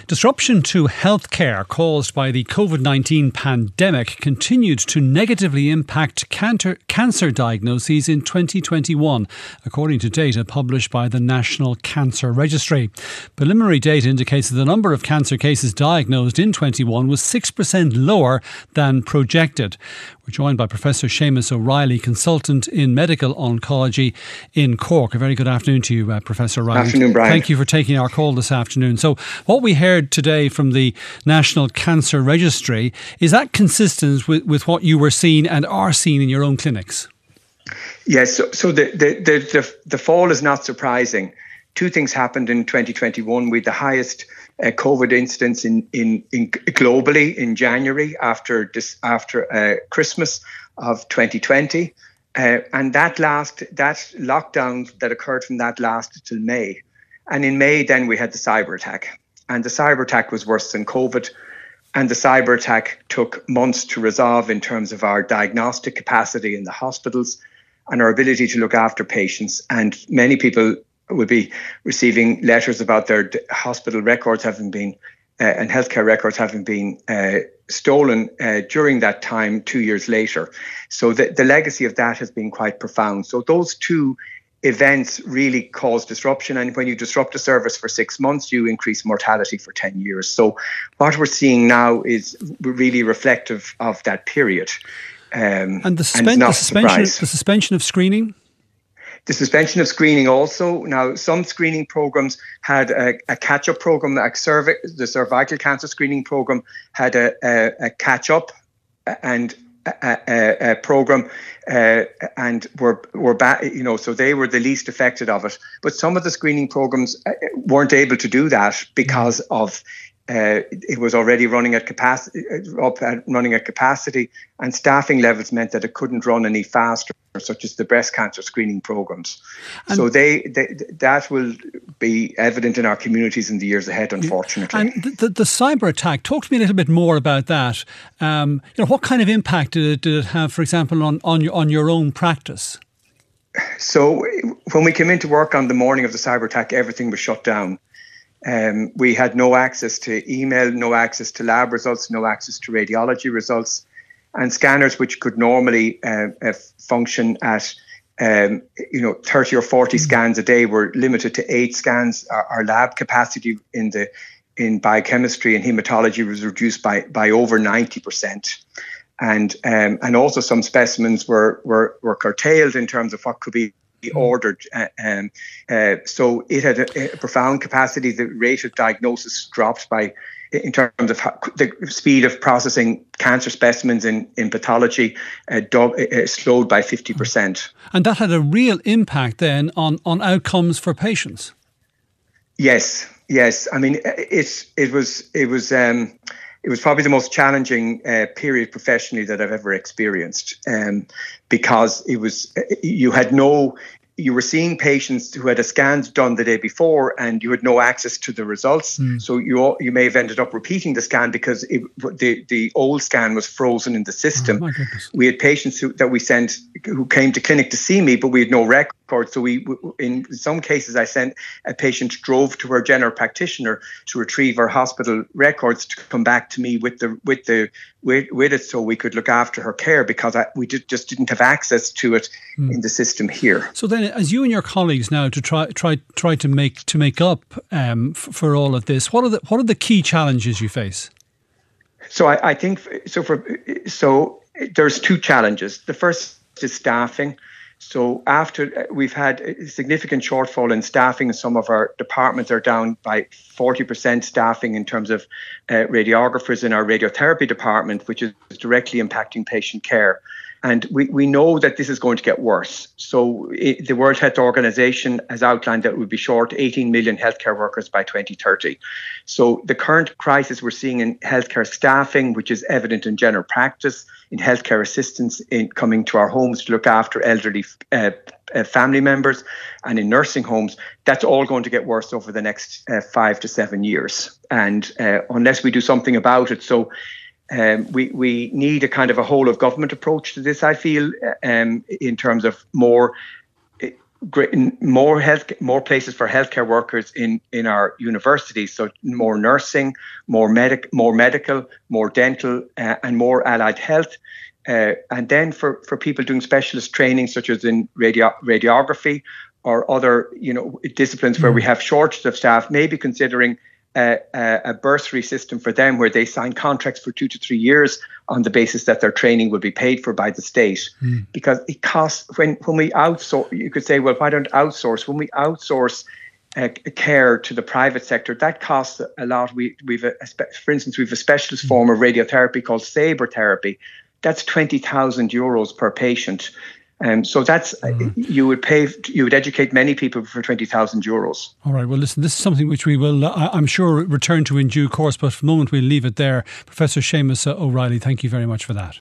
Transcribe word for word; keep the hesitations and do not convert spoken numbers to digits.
Disruption to healthcare caused by the COVID nineteen pandemic continued to negatively impact cancer, cancer diagnoses in twenty twenty-one, according to data published by the National Cancer Registry. Preliminary data indicates that the number of cancer cases diagnosed in twenty-one was six percent lower than projected. We're joined by Professor Seamus O'Reilly, consultant in medical oncology in Cork. A very good afternoon to you, uh, Professor O'Reilly. Afternoon, Brian. Thank you for taking our call this afternoon. So what we heard today from the National Cancer Registry, is that consistent with, with what you were seeing and are seeing in your own clinics? Yes, so, so the, the, the, the, the fall is not surprising. Two things happened in twenty twenty-one. We had the highest uh, COVID incidence in, in, in globally in January after this, after uh, Christmas of twenty twenty. Uh, and that last that lockdown that occurred from that lasted till May. And in May, then we had the cyber attack. And the cyber attack was worse than COVID. And the cyber attack took months to resolve in terms of our diagnostic capacity in the hospitals and our ability to look after patients. And many people would be receiving letters about their hospital records having been uh, and healthcare records having been uh, stolen uh, during that time, two years later. So the, the legacy of that has been quite profound. So those two events really cause disruption. And when you disrupt a service for six months, you increase mortality for ten years. So what we're seeing now is really reflective of that period. Um, and the, suspen- and the, suspension, the suspension of screening? The suspension of screening also. Now, some screening programs had a, a catch-up program. Like cervix, the cervical cancer screening program had a, a, a catch-up and a, a, a program, uh, and were were back. You know, so they were the least affected of it. But some of the screening programs weren't able to do that because of uh, it was already running at capacity, up at running at capacity, and staffing levels meant that it couldn't run any faster, such as the breast cancer screening programs. And so they, they that will be evident in our communities in the years ahead, unfortunately. And the, the, the cyber attack, talk to me a little bit more about that. Um, you know, what kind of impact did it, did it have, for example, on, on, your, on your own practice? So when we came into work on the morning of the cyber attack, everything was shut down. Um, we had no access to email, no access to lab results, no access to radiology results. And scanners, which could normally uh, uh, function at, um, you know, thirty or forty scans a day, were limited to eight scans. Our, our lab capacity in the in biochemistry and hematology was reduced by by over ninety percent, and um, and also some specimens were were were curtailed in terms of what could be ordered. Uh, um, uh, so it had a, a profound capacity. The rate of diagnosis dropped by, in terms of how, the speed of processing cancer specimens in, in pathology, uh, do, uh, slowed by fifty percent. And that had a real impact then on, on outcomes for patients. Yes, yes. I mean, it, it was, it was, um, it was probably the most challenging uh, period professionally that I've ever experienced, um, because it was, you had no, you were seeing patients who had a scans done the day before and you had no access to the results. Mm. So you you may have ended up repeating the scan because it, the, the old scan was frozen in the system. Oh, my goodness. We had patients who, that we sent who came to clinic to see me, but we had no record. So we, in some cases, I sent a patient drove to her general practitioner to retrieve her hospital records to come back to me with the with the with, with it, so we could look after her care, because I, we did, just didn't have access to it mm. in the system here. So then, as you and your colleagues now to try try try to make to make up um, f- for all of this, what are the what are the key challenges you face? So I, I think so. For so there's two challenges. The first is staffing. So after we've had a significant shortfall in staffing, some of our departments are down by forty percent staffing in terms of uh, radiographers in our radiotherapy department, which is directly impacting patient care. And we, we know that this is going to get worse. So it, the World Health Organization has outlined that we'll be short eighteen million healthcare workers by twenty thirty. So the current crisis we're seeing in healthcare staffing, which is evident in general practice, in healthcare assistants in coming to our homes to look after elderly uh, uh, family members, and in nursing homes, that's all going to get worse over the next uh, five to seven years. And uh, unless we do something about it. So Um, we, we need a kind of a whole of government approach to this, I feel, um, in terms of more great, more health, more places for healthcare workers in, in our universities. So more nursing, more medic, more medical, more dental, uh, and more allied health. Uh, and then for, for people doing specialist training, such as in radio, radiography or other, you know, disciplines where mm. we have shortage of staff, maybe considering a, a, a bursary system for them where they sign contracts for two to three years on the basis that their training will be paid for by the state. Mm. Because it costs, when, when we outsource, you could say, well, why don't outsource? When we outsource uh, care to the private sector, that costs a lot. We, we've, a, for instance, we've a specialist mm. form of radiotherapy called Sabre therapy. That's twenty thousand euros per patient. Um, so that's, mm. you would pay, you would educate many people for twenty thousand euros. All right. Well, listen, this is something which we will, uh, I'm sure, return to in due course, but for the moment we'll leave it there. Professor Seamus O'Reilly, thank you very much for that.